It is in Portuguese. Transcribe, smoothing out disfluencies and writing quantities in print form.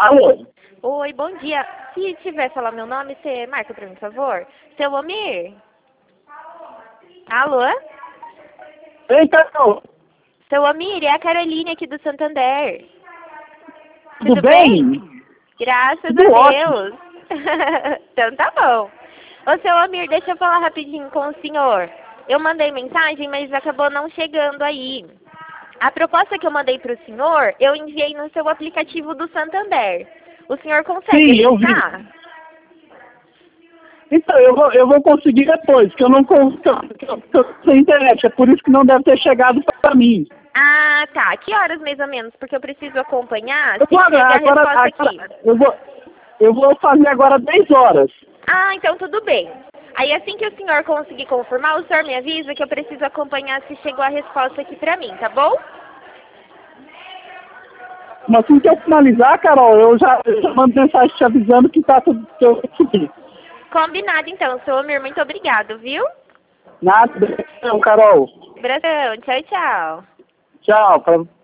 Alô? Oi, bom dia. Se tiver falar meu nome, você marca pra mim, por favor? Seu Omir? Alô? Ei, Carol, Seu Omir, é a Caroline aqui do Santander. tudo bem? Graças Tudo a ótimo. Deus. Então tá bom. Ô, seu Omir, deixa eu falar rapidinho com o senhor. Eu mandei mensagem, mas acabou não chegando aí. A proposta que eu mandei para o senhor, eu enviei no seu aplicativo do Santander. O senhor consegue Sim, eu vi. editar? Então, eu vou conseguir depois, que eu não consigo sem internet, é por isso que não deve ter chegado para mim. Ah, tá. Que horas mais ou menos? Porque eu preciso acompanhar Eu se vou, chega a resposta aqui. eu vou fazer agora 10 horas. Ah, então tudo bem. Aí assim que o senhor conseguir confirmar, o senhor me avisa que eu preciso acompanhar se chegou a resposta aqui pra mim, tá bom? Mas assim que eu finalizar, Carol, eu já mando mensagem te avisando que tá tudo que eu consegui. Combinado então, seu Omir. Muito obrigado, viu? Nada, não, Carol. Abração. Tchau, tchau. Tchau.